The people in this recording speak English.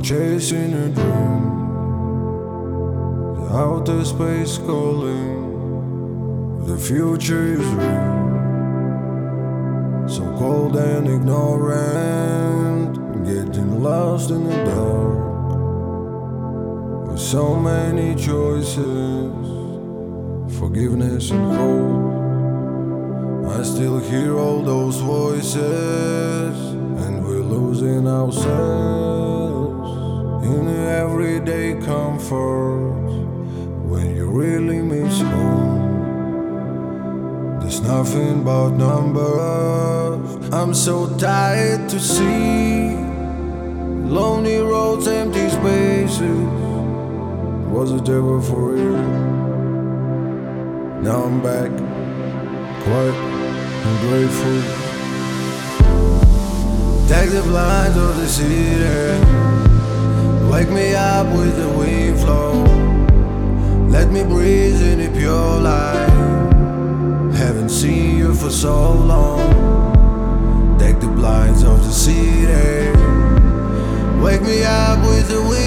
chasing a dream. The outer space calling. The future is real. So cold and ignorant, getting lost in the dark. With so many choices, forgiveness and hope. I still hear all those voices, and we're losing ourselves in the everyday comfort. When you really miss home, there's nothing but numbers. I'm so tired to see lonely roads, empty spaces. Was it ever for real? Now I'm back, quiet and grateful. Take the blinds of the city, wake me up with the wind flow. Let me breathe in the pure light. Haven't seen you for so long. Take the blinds of the city, wake me up with the wind.